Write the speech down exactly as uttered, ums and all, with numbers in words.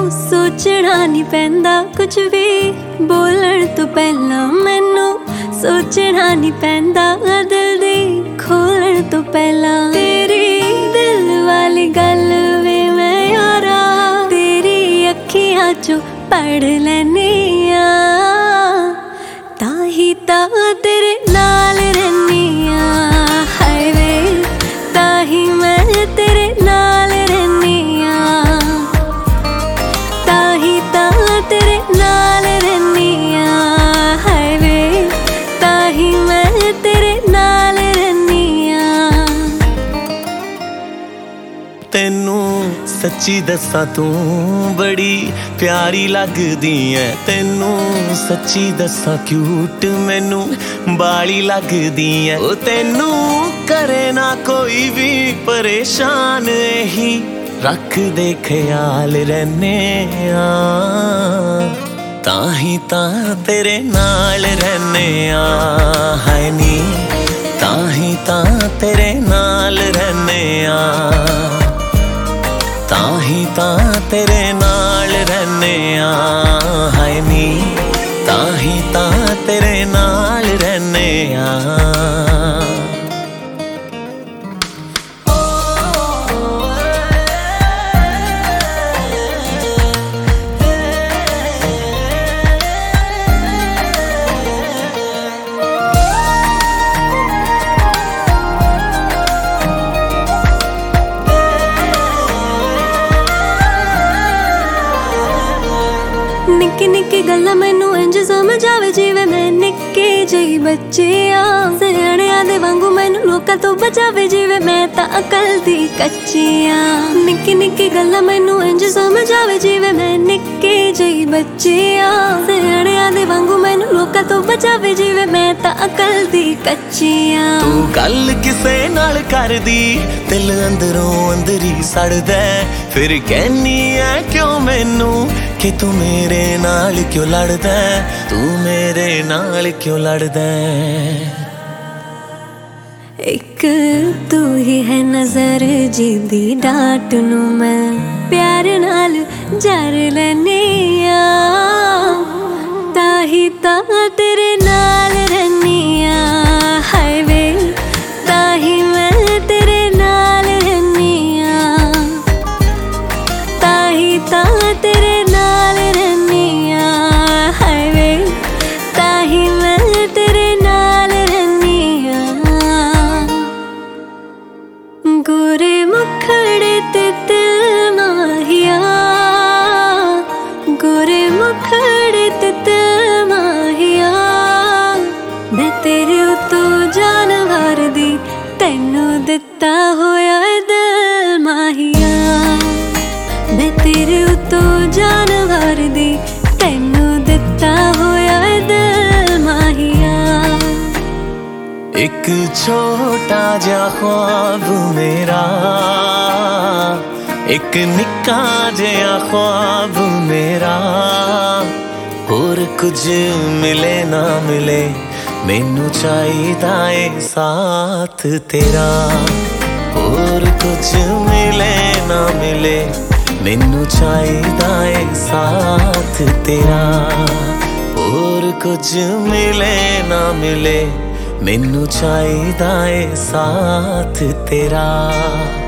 सोचना नहीं पैंदा कुछ भी बोलण तो पहला मैनू सोचना नहीं पैंदा दिल दी खोलण तो पहला तेरी दिल वाली गल वे मैं यारा तेरी अखियां चो पढ़ लैनी आ ताही ता तेरे नाल रहनी आ हाय वे ताही मैं तेरे नाल रहनी आ ताही ता तेरे नाल रहनी आ हाय वे ताही मैं तेरे नाल रहनी आ तेनू सच्ची दसा तू बड़ी प्यारी लगदी है तेनू सच्ची दसा क्यूट मैनू बाली लगदी है ओ तेनू करे ना कोई भी परेशान ही रख दे ख्याल रहने आ ताही ता तेरे नाल रहने आ हाय नी ताही ता तेरे नाल रहने आ ताही ता तेरे नाल रहने आ हाय नी ताही ता तेरे नाल रहने आ निक्की निक्की गल्ला मैनू इंज समझ आवे जिवें मैं निक्के जही बच्चे आ सियाणियां दे वांगू मैनू लोकां तो बचावे जिवें मैं तां अकल दी कच्ची आ निक्की निक्की गल्ला मैनू इंज समझ आवे जिवें मैं निक्के जही बच्चे आ सियाणियां दे वांगू मैनू लोकां तो बचावे जिवें मैं तां अकल दी कच्ची आ तू गल किसे नाल करदी दिल अंदरों अंदर ही सड़दा फिर कहनी है क्यों मैनू कि तू मेरे नाल क्यों लड़दा तू मेरे नाल क्यों लड़दा एक तू ही है नजर जिदी डाट नू मैं प्यार नाल जर लैनी आ ताही ता तेरे नाल रहनी आ हाय वे ताही मैं तेरे नाल रहनी आ ताही ता तेरे नाल रहनी आ हाय वे ताही मैं तेरे नाल रहनी आ गोरे मुखड़े ते दिल माहिया गोरे मुखड़े ते दिल माहिया मैं तेरे उतों जान वारदी तैनू दिता होया दिल माहिया मैं तेरे उतों जान वारदी तैनू दिता होया दिल माहिया एक छोटा जा ख्वाब मेरा एक निक्का जिहा ख्वाब मेरा होर कुछ मिले ना मिले मैनू चाहिदा ए साथ तेरा होर कुछ मिले ना मिले मैनू चाहिदा ए साथ तेरा होर कुछ मिले ना मिले मैनू चाहिदा ए साथ तेरा।